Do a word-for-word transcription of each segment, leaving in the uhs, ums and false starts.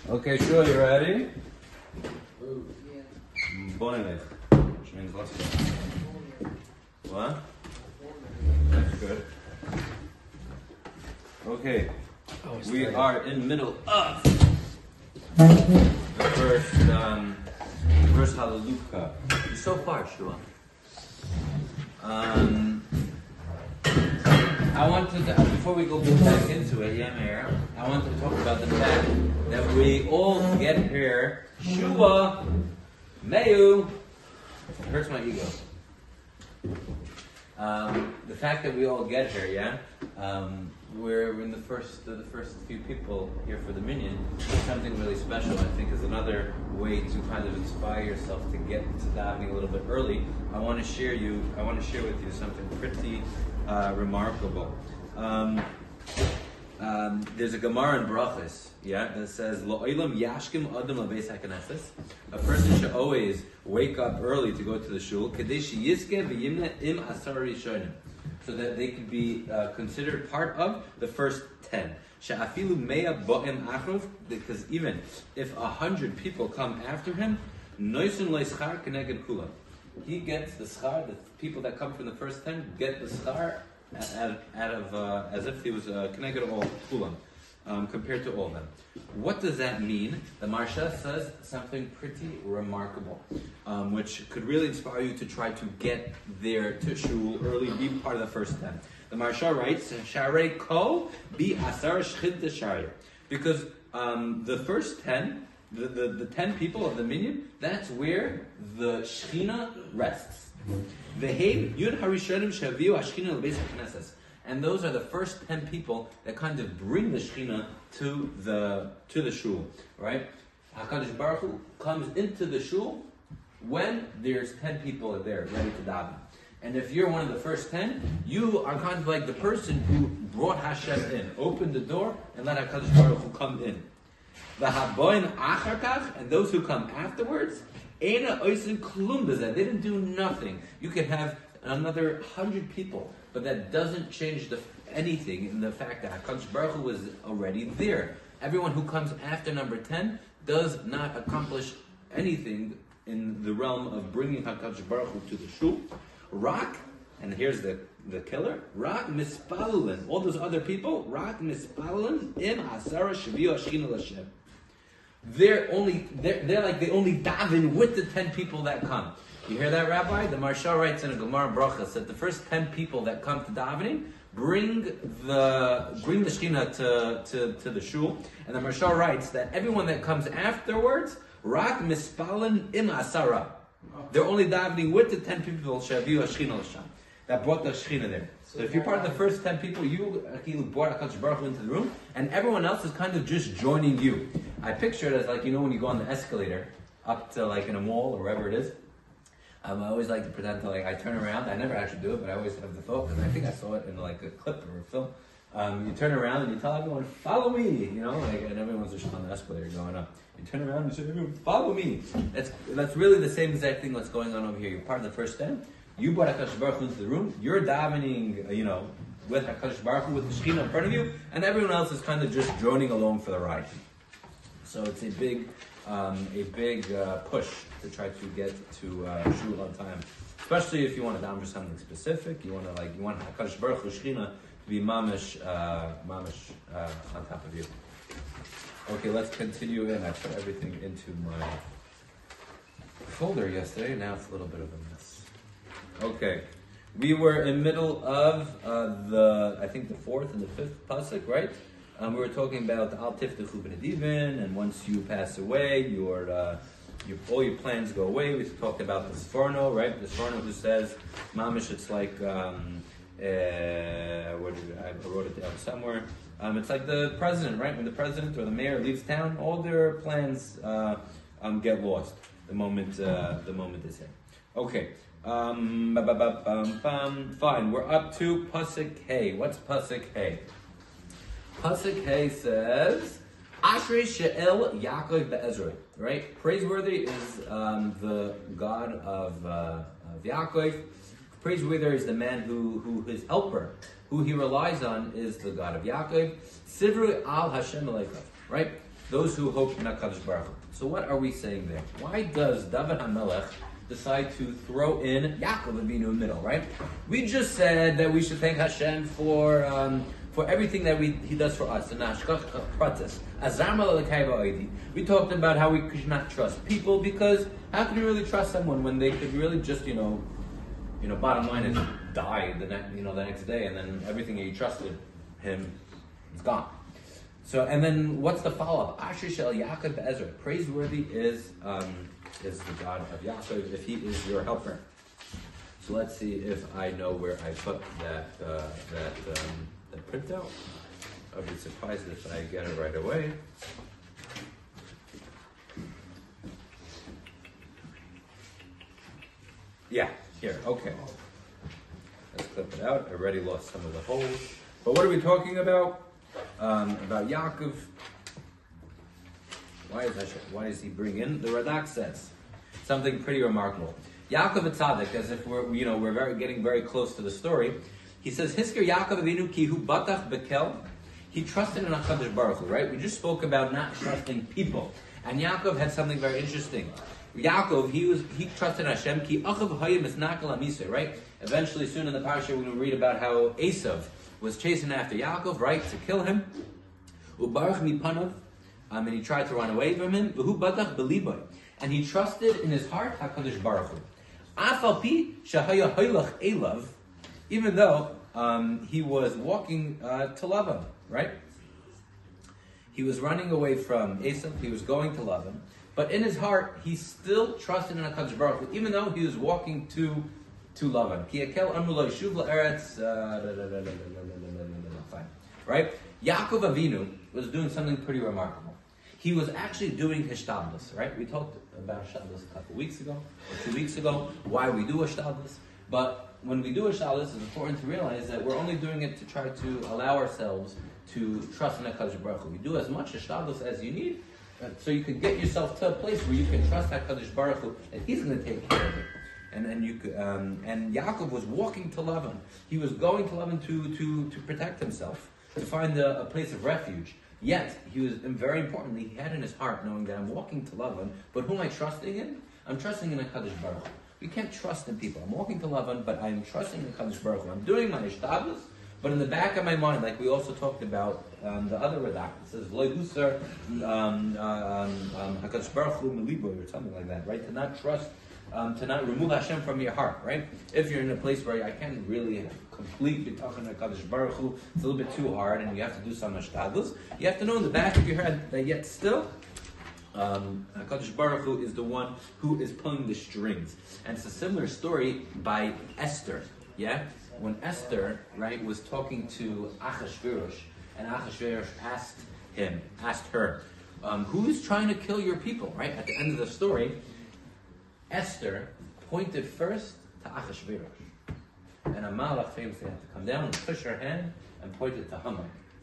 Okay, sure, you ready? Yeah. Bonnet. Which means let's go. What? That's good. Okay. Oh, We started. are in the middle of the first um first Hallelujah. You're so far, Shua. Um I wanted to, before we go back into it, yeah, Mayor, I want to talk about the fact that we all get here. Shua, Mayu, it hurts my ego. Um, the fact that we all get here, yeah, um, we're in the first, uh, the first few people here for the minyan. Something really special, I think, is another way to kind of inspire yourself to get to davening a little bit early. I want to share you, I want to share with you something pretty uh, remarkable. Um, um, there's a Gemara in Brachos, yeah, that says, "Lo olam yashkim adam lebeis haKnesses." A person should always wake up early to go to the shul, kadei sheyizke v'yimna im asar rishonim, so that they could be uh, considered part of the first ten. She'afilu mea bo'im achrov, because even if a hundred people come after him, noisun leischar keneged kulam. He gets the schar. The people that come from the first ten get the schar out, out of uh, as if he was uh, connected all kulam, um, compared to all of them. What does that mean? The Maharsha says something pretty remarkable, um, which could really inspire you to try to get there to shul early, be part of the first ten. The Maharsha writes, "Sharei kol bi asar shchit desharia," because um, the first ten. The, the, the ten people of the minyan, that's where the Shechina rests. Ve'hem yud harishonim shaviu hashchina lebeis haKnesses, and those are the first ten people that kind of bring the Shechina to the to the shul, right? Hakadosh Baruch Hu comes into the shul when there's ten people there ready to daven. And if you're one of the first ten, you are kind of like the person who brought Hashem in, opened the door, and let Hakadosh Baruch Hu come in. The haboin acharkach, and those who come afterwards, eina oisin klum bezeh. They didn't do nothing. You could have another hundred people, but that doesn't change the, anything in the fact that Hakadosh Baruch Hu was already there. Everyone who comes after number ten does not accomplish anything in the realm of bringing Hakadosh Baruch Hu to the shul. Rak, and here's the the killer. Rak mispalin. All those other people. Rak mispalin im asara shaviu hashchina l'Hashem. They're only they're, they're like they only daven with the ten people that come. You hear that, Rabbi? The Maharsha writes in a Gemara Brachos that the first ten people that come to davening bring the bring the Shechina to, to, to the shul, and the Maharsha writes that everyone that comes afterwards, rak mispalin im asara. They're only davening with the ten people shaviu hashchina l'Hashem, that brought the Shechina there. So if you're part of the first ten people, you brought HaKadosh Baruch Hu into the room, and everyone else is kind of just joining you. I picture it as like, you know, when you go on the escalator up to like in a mall or wherever it is. Um, I always like to pretend to like, I turn around, I never actually do it, but I always have the thought, because I think I saw it in like a clip or a film. Um, you turn around and you tell everyone, follow me, you know, like, and everyone's just on the escalator going up. You turn around and you say, everyone, follow me. That's, that's really the same exact thing that's going on over here. You're part of the first ten. You brought HaKadosh Baruch Hu into the room, you're davening, you know, with HaKadosh Baruch Hu, with the Shechina in front of you, and everyone else is kind of just joining along for the ride. So it's a big, um, a big uh, push to try to get to uh, shul on time, especially if you want to daven for something specific. You want to like, you want HaKadosh Baruch Hu Shechina to be mamish, uh, mamish uh, on top of you. Okay, let's continue in. I put everything into my folder yesterday. Now it's a little bit of a mess. Okay, we were in middle of uh, the, I think the fourth and the fifth pasuk, right? Um, we were talking about Al Tiftechu B'Nedivin, and once you pass away, your, uh, your all your plans go away. We talked about the Sforno, right? The Sforno who says, Mamish, it's like, um, uh, where did I, I wrote it down somewhere. Um, it's like the president, right? When the president or the mayor leaves town, all their plans uh, um, get lost the moment uh, the moment is here. Okay. Um, ba, ba, ba, bum, bum. Fine, we're up to Pasuk Hey. What's Pasuk Hey? Pasuk Hey says, Ashrei She'el Yaakov Be'ezroi. Right? Praiseworthy is um, the God of, uh, of Yaakov. Praiseworthy is the man who, who his helper, who he relies on, is the God of Yaakov. Sivru al Hashem Aleichem. Right? those who hope in HaKadosh Baruch Hu. So what are we saying there? Why does David HaMelech decide to throw in Yaakov Avinu in the middle, right? We just said that we should thank Hashem for um, for everything that we He does for us. We talked about how we could not trust people, because how can you really trust someone when they could really just, you know, you know, bottom line is die the next, you know, the next day, and then everything that you trusted him is gone. So, and then what's the follow-up? Asher Shel Yaakov Be'ezra. Praiseworthy is um, is the God of Yaakov, if He is your helper. So let's see if I know where I put that uh, that um, that printout. I'll be surprised if I get it right away. Yeah, here. Okay. Let's clip it out. I already lost some of the holes. But what are we talking about? Um, about Yaakov. Why is that? Why does he bring in? The Radak says something pretty remarkable. Yaakov Tzaddik, as if we're, you know, we're very getting very close to the story. He says, "Hisker Yaakov Avinu ki hu batach bekel." He trusted in HaKadosh Baruch Hu, right? We just spoke about not trusting people, and Yaakov had something very interesting. Yaakov, he was he trusted Hashem ki achav hayim misnakal amiseh, right? Eventually, soon in the parasha, we're going to read about how Esav was chasing after Yaakov, right, to kill him. Ubarach mipanav, um, and he tried to run away from him. V'hu batach beliboy, and he trusted in his heart HaKadosh Baruch Hu. Afal pi shahaya haylach elav, even though um, he was walking uh, to Lavan, right? He was running away from Esav. He was going to Lavan, but in his heart, he still trusted in HaKadosh Baruch Hu, even though he was walking to to Lavan. Ki yakel amru lo yishuv la'eretz. Fine, right? Yaakov Avinu was doing something pretty remarkable. He was actually doing hishtadlus, right? We talked about hishtadlus a couple weeks ago, or two weeks ago, why we do hishtadlus. But when we do hishtadlus, it's important to realize that we're only doing it to try to allow ourselves to trust in HaKadosh Baruch Hu. We do as much hishtadlus as you need, so you can get yourself to a place where you can trust HaKadosh Baruch Hu, and He's going to take care of it. And and you could, um, and Yaakov was walking to Lavan. He was going to Lavan to to to protect himself, to find a, a place of refuge. Yet he was, and very importantly, he had in his heart knowing that I'm walking to Lavan, but who am I trusting in? I'm trusting in HaKadosh Baruch Hu. We can't trust in people. I'm walking to Lavan, but I'm trusting in HaKadosh Baruch Hu. I'm doing my ishtadlus, but in the back of my mind, like we also talked about um, the other redact, it says V'lo yusar um, um, HaKadosh Baruch Hu melibo, or something like that, right? To not trust. Um, to not remove Hashem from your heart, right? If you're in a place where I can't really completely talking to HaKadosh Baruch Hu, it's a little bit too hard, and you have to do some hishtadlus. You have to know in the back of your head that yet still, um, HaKadosh Baruch Hu is the one who is pulling the strings. And it's a similar story by Esther, yeah? When Esther, right, was talking to Achashverosh, and Achashverosh asked him, asked her, um, who is trying to kill your people, right? At the end of the story, Esther pointed first to Achashverosh, and Amalek famously had to come down and push her hand and point it to Haman.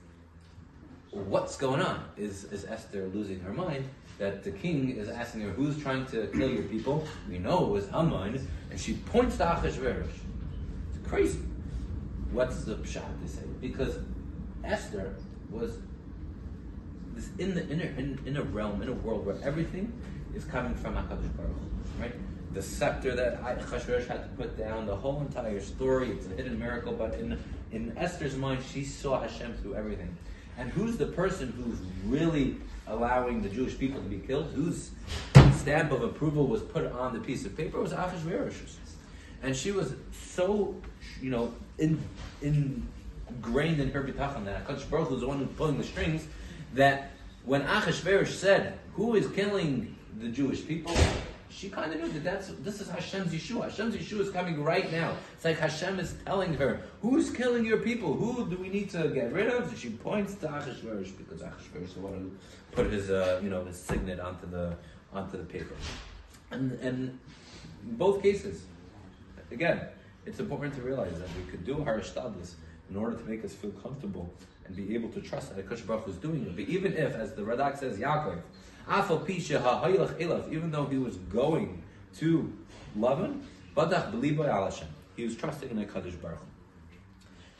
What's going on? Is is Esther losing her mind that the king is asking her, who's trying to kill your people? We know it was Haman, and she points to Achashverosh. It's crazy. What's the pshat, they say? Because Esther was this in the inner in, in a realm, in a world where everything is coming from HaKadosh Baruch Hu, right? The scepter that Achashverosh had to put down, the whole entire story, it's a hidden miracle, but in, in Esther's mind, she saw Hashem through everything. And who's the person who's really allowing the Jewish people to be killed? Whose stamp of approval was put on the piece of paper? It was Achashverosh's. And she was so, you know, in, ingrained in her bitachon that HaKadosh Baruch Hu was the one who's pulling the strings, that when Achashverosh said, who is killing the Jewish people, she kind of knew that that's, this is Hashem's Yeshua. Hashem's Yeshua is coming right now. It's like Hashem is telling her, who's killing your people? Who do we need to get rid of? So she points to Achashverosh, because Achashverosh is the one who put his, uh, you know, his signet onto the onto the paper. And, and in both cases, again, it's important to realize that we could do our ishtadlus in order to make us feel comfortable and be able to trust that HaKadosh Baruch Hu is doing it. But even if, as the Radak says, Yaakov, Afal Pisha HaHaylach Elav, even though he was going to Lavan, Badach B'liboy Al Hashem, he was trusting in HaKadosh Baruch Hu.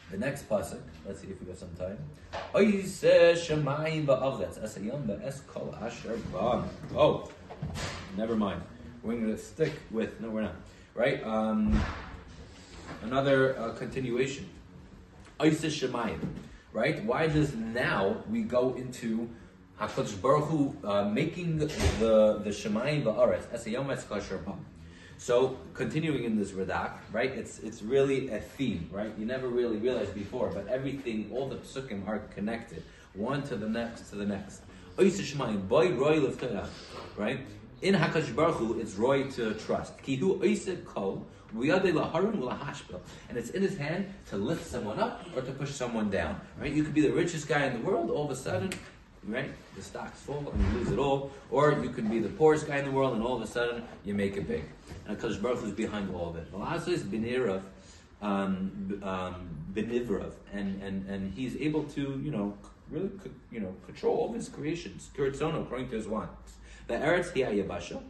The next pasuk, let's see if we got some time. Oiseh Shemayim va'aretz esayom ve'es kol asher ba. Oh, never mind. We're going to stick with, no we're not. Right? Um, another uh, continuation. Oiseh Shemayim. Right? Why does now we go into HaKadosh Baruch Hu uh, making the the Shemayim va'aretz esayom ve'es kol asher ba. So, continuing in this Radak, right, it's it's really a theme, right? You never really realized before, but everything, all the psukim are connected, one to the next to the next. Right? In HaKadosh Baruch Hu, it's roy to trust. Kihu oiseh kol, and it's in his hand to lift someone up or to push someone down. Right? You could be the richest guy in the world, all of a sudden, right, the stocks fall and you lose it all, or you could be the poorest guy in the world and all of a sudden you make it big. And HaKadosh Baruch Hu is behind all of it. Velazar is Benirav, um, um, Benivrav, and, and, and he's able to, you know, really, you know, control all of his creations, Kiritzono, according to his wants. The Eretz Hiya Yabasha,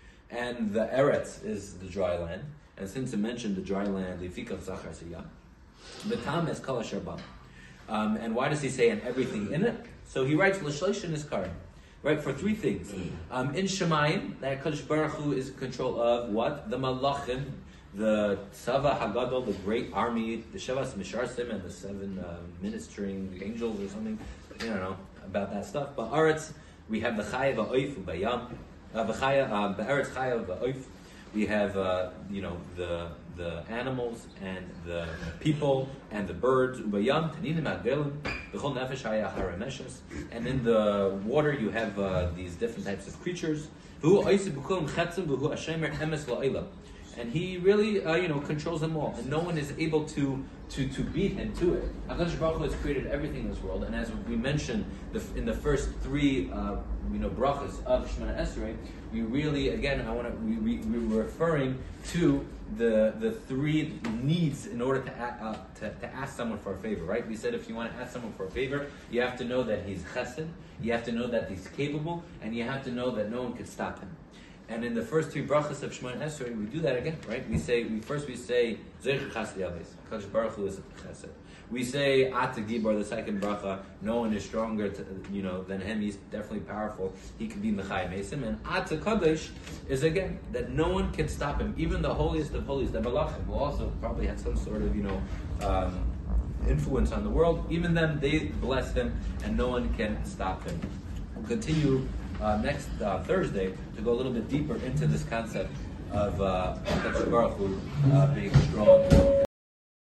and the Eretz is the dry land, and since I mentioned the dry land, Lifikav Zachar Siyah, the Tam is Kala Sharbam. Um, and why does he say and everything in it? So he writes L'shleish in his card, right, for three things. Um, in Shemayim, that Kadosh Baruch Hu is in control of what? The Malachim, the Tzava Hagadol, the great army, the Shevas Misharsim, and the seven uh, ministering angels or something. I don't know about that stuff. But Aretz, we have the Chaya Va'oif Ubayam, the Chaya, the Eretz Chaya Va'oif. We have, uh, you know, the the animals and the people and the birds. Ubayam, Taninim Advelim, B'chol Nefesh Haya Harameshes. And in the water, you have uh, these different types of creatures. V'hu Oiseh B'kulam Chetzim, V'hu Hashemer Emes La'ila. And he really, uh, you know, controls them all, and no one is able to to, to beat him to it. HaKadosh Baruch Hu has created everything in this world, and as we mentioned the, in the first three, uh, you know, brachas of Shemona Esrei, we really, again, I want to, we, we we were referring to the the three needs in order to, uh, to to ask someone for a favor, right? We said if you want to ask someone for a favor, you have to know that he's chesed, you have to know that he's capable, and you have to know that no one can stop him. And in the first three brachas of Shemona Esrei, we do that again, right? We say, we first we say, Zeich Chasdi Aves, HaKadosh Baruch Hu is chesed. We say, Ata Gibor, the second bracha, no one is stronger, to, you know, than him, he's definitely powerful, he can be Mechai Mesim. And Ata Kadosh is again, that no one can stop him, even the holiest of holies, the Malachim, who also probably had some sort of, you know, um, influence on the world, even them, they bless him, and no one can stop him. We'll continue Uh, next uh, Thursday to go a little bit deeper into this concept of uh, Baruch Hu uh, being strong.